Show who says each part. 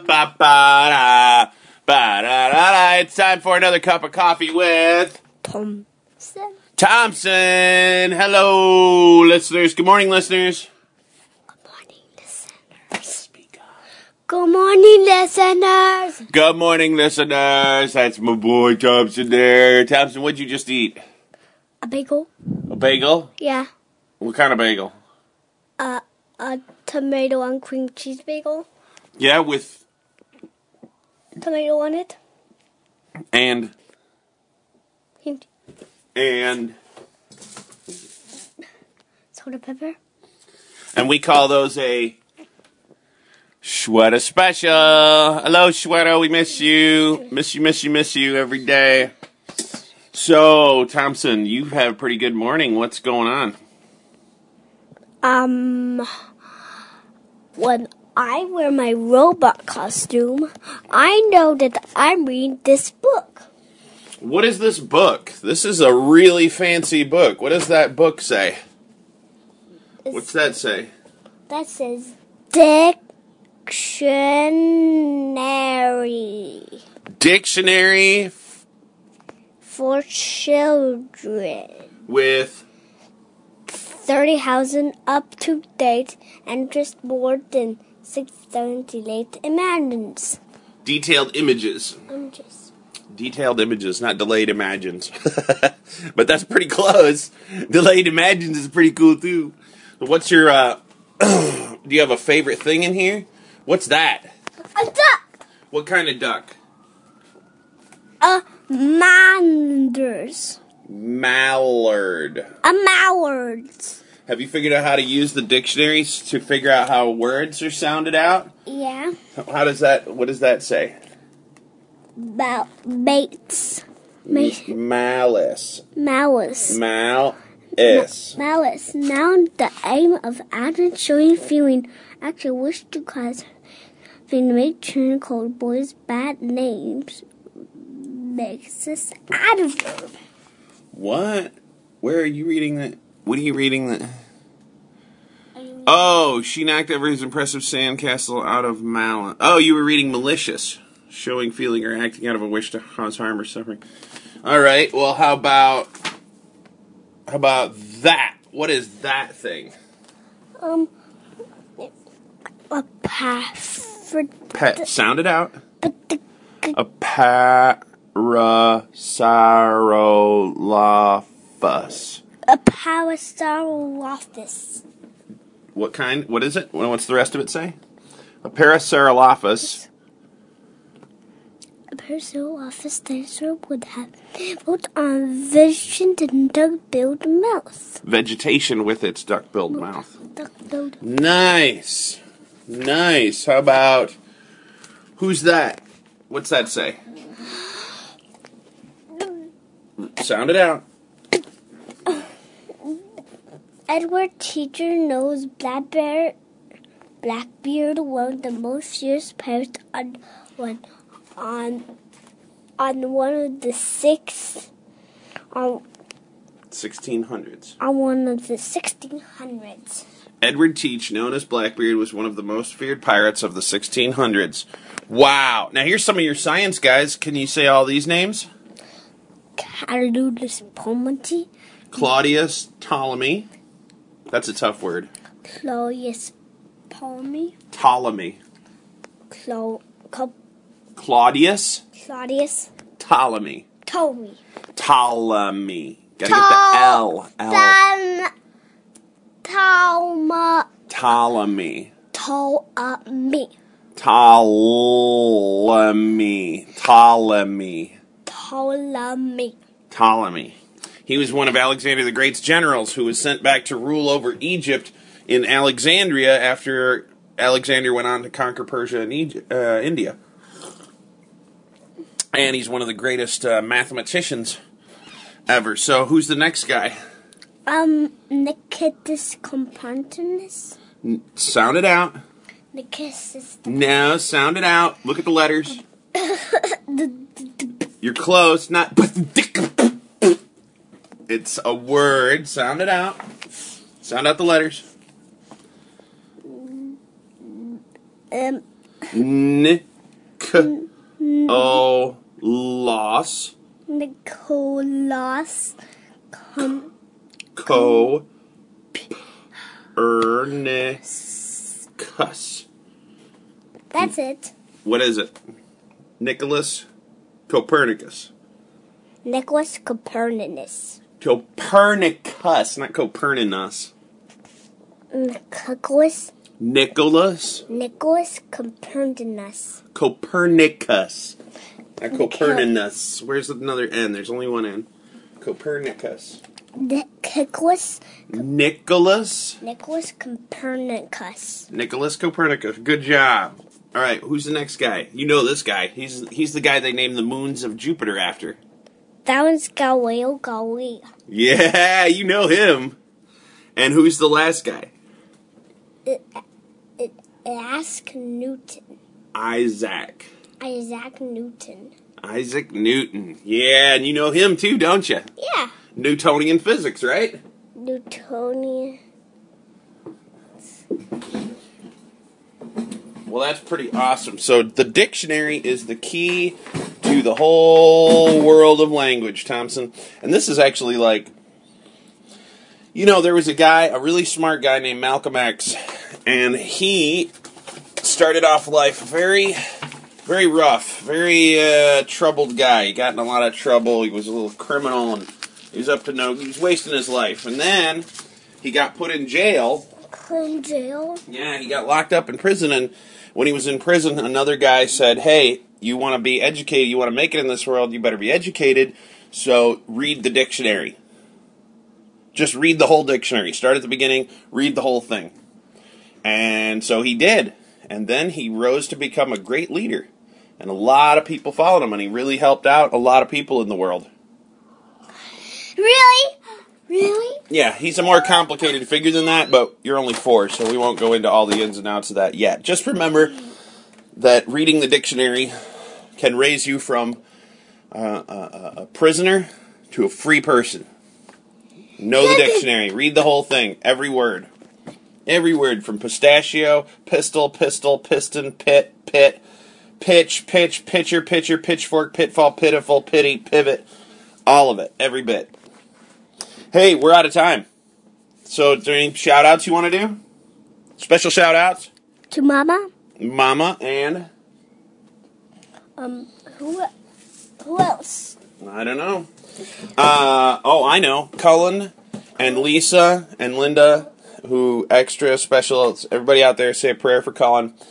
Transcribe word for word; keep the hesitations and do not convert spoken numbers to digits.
Speaker 1: ba ba ba da da. It's time for another cup of coffee with
Speaker 2: Thompson.
Speaker 1: Thompson. Hello, listeners. Good morning, listeners.
Speaker 2: Good morning, listeners. Speak up. Good morning, listeners.
Speaker 1: Good morning, listeners. That's my boy Thompson there. Thompson, what'd you just eat?
Speaker 2: A bagel.
Speaker 1: A bagel?
Speaker 2: Yeah.
Speaker 1: What kind of bagel?
Speaker 2: Uh, a tomato and cream cheese bagel.
Speaker 1: Yeah, with
Speaker 2: Tomato on it.
Speaker 1: and
Speaker 2: Hint.
Speaker 1: and
Speaker 2: Soda pepper.
Speaker 1: and we call those a Shweta special. Hello, Shweta. We miss you. Miss you, miss you, miss you every day. So, Thompson, you have a pretty good morning. What's going on?
Speaker 2: Um, when I wear my robot costume, I know that I'm reading this book.
Speaker 1: What is this book? This is a really fancy book. What does that book say?
Speaker 2: It's,
Speaker 1: What's that say?
Speaker 2: That says Dictionary
Speaker 1: Dictionary
Speaker 2: for Children.
Speaker 1: with
Speaker 2: thirty thousand up-to-date and just more than six thousand delayed images.
Speaker 1: detailed images.
Speaker 2: Images.
Speaker 1: Detailed images, not delayed imagines. But that's pretty close. Delayed imagines is pretty cool, too. What's your, uh, do you have a favorite thing in here? What's that?
Speaker 2: A duck!
Speaker 1: What kind of duck?
Speaker 2: A manders.
Speaker 1: Mallard.
Speaker 2: A mallard.
Speaker 1: Have you figured out how to use the dictionaries to figure out how words are sounded out?
Speaker 2: Yeah.
Speaker 1: How does that, what does that say?
Speaker 2: About mates. Ma-
Speaker 1: Malice.
Speaker 2: malice.
Speaker 1: Mal-is.
Speaker 2: Malice. Now the aim of adult showing feeling actually wish to cause being make children called boys bad names makes this adverb.
Speaker 1: What? Where are you reading that? What are you reading that? Oh, she knocked over his impressive sandcastle out of malice. Oh, you were reading malicious. Showing, feeling, or acting out of a wish to cause harm or suffering. All right. Well, how about how about that? What is that thing?
Speaker 2: Um, a password.
Speaker 1: Pet. Sound it out.
Speaker 2: But the
Speaker 1: A Parasaurolophus.
Speaker 2: a Parasaurolophus.
Speaker 1: What kind? What is it? What's the rest of it say? A Parasaurolophus.
Speaker 2: A Parasaurolophus dinosaur would have built on vegetation and duck-billed mouth.
Speaker 1: Vegetation with its duck-billed mouth.
Speaker 2: Duck-billed.
Speaker 1: Nice. Nice. How about, who's that? What's that say? Sound it out.
Speaker 2: Edward Teacher knows Blackbeard, Blackbeard, one of the most fierce pirates on one on on one of the six on
Speaker 1: sixteen hundreds.
Speaker 2: on one of the sixteen hundreds.
Speaker 1: Edward Teach, known as Blackbeard, was one of the most feared pirates of the sixteen hundreds. Wow. Now here's some of your science guys. Can you say all these names?
Speaker 2: Carolus Pomati,
Speaker 1: Claudius Ptolemy. That's a tough word.
Speaker 2: Claudius Ptolemy,
Speaker 1: Ptolemy.
Speaker 2: Clo, Clo,
Speaker 1: Claudius
Speaker 2: Claudius
Speaker 1: Ptolemy.
Speaker 2: Ptolemy.
Speaker 1: Ptolemy. Gotta get the L. L.
Speaker 2: Talma,
Speaker 1: Ptolemy.
Speaker 2: Ptolemy,
Speaker 1: Ptolemy. Ptolemy.
Speaker 2: Ptolemy.
Speaker 1: Ptolemy. He was one of Alexander the Great's generals who was sent back to rule over Egypt in Alexandria after Alexander went on to conquer Persia and Egypt, uh, India. And he's one of the greatest uh, mathematicians ever. So who's the next guy?
Speaker 2: Um, Nikitas Componenus.
Speaker 1: N- sound it out.
Speaker 2: Nikitas.
Speaker 1: No, sound it out. Look at the letters. You're close. Not. It's a word. Sound it out. Sound out the letters.
Speaker 2: Um.
Speaker 1: N Nicolas.
Speaker 2: Nicolas. Com-
Speaker 1: Copernicus.
Speaker 2: That's it.
Speaker 1: What is it? Nicholas Copernicus.
Speaker 2: Nicholas Copernicus.
Speaker 1: Copernicus, not Copernicus.
Speaker 2: Nicholas.
Speaker 1: Nicholas.
Speaker 2: Nicholas Copernicus.
Speaker 1: Copernicus. Not Copernicus. Where's another N? There's only one N. Copernicus.
Speaker 2: Nicholas.
Speaker 1: Nicholas.
Speaker 2: Nicholas Copernicus.
Speaker 1: Nicholas Copernicus. Good job. All right, who's the next guy? You know this guy. He's he's the guy they named the moons of Jupiter after.
Speaker 2: That one's Galileo Galilei.
Speaker 1: Yeah, you know him. And who's the last guy?
Speaker 2: It, it, Ask Newton.
Speaker 1: Isaac.
Speaker 2: Isaac Newton.
Speaker 1: Isaac Newton. Yeah, and you know him too, don't you?
Speaker 2: Yeah.
Speaker 1: Newtonian physics, right?
Speaker 2: Newtonian.
Speaker 1: Well, that's pretty awesome. So the dictionary is the key to the whole world of language, Thompson. And this is actually like, you know, there was a guy, a really smart guy named Malcolm X, and he started off life very, very rough, very uh, troubled guy. He got in a lot of trouble. He was a little criminal, and he was up to no, he was wasting his life. And then he got put in jail.
Speaker 2: In jail?
Speaker 1: Yeah, he got locked up in prison, and when he was in prison, another guy said, hey, you want to be educated, you want to make it in this world, you better be educated, so read the dictionary. Just read the whole dictionary. Start at the beginning, read the whole thing. And so he did. And then he rose to become a great leader. And a lot of people followed him, and he really helped out a lot of people in the world.
Speaker 2: Really? Really?
Speaker 1: Yeah, he's a more complicated figure than that, but you're only four, so we won't go into all the ins and outs of that yet. Just remember that reading the dictionary can raise you from uh, a, a prisoner to a free person. Know the dictionary. Read the whole thing. Every word. Every word from pistachio, pistol, pistol, piston, pit, pit, pitch, pitch, pitcher, pitcher, pitchfork, pitfall, pitiful, pity, pivot. All of it. Every bit. Hey, we're out of time. So, is there any shout-outs you want to do? Special shout-outs?
Speaker 2: To Mama?
Speaker 1: Mama and?
Speaker 2: Um, who, who else?
Speaker 1: I don't know. Uh, oh, I know. Cullen and Lisa and Linda, who extra special. Everybody out there say a prayer for Cullen.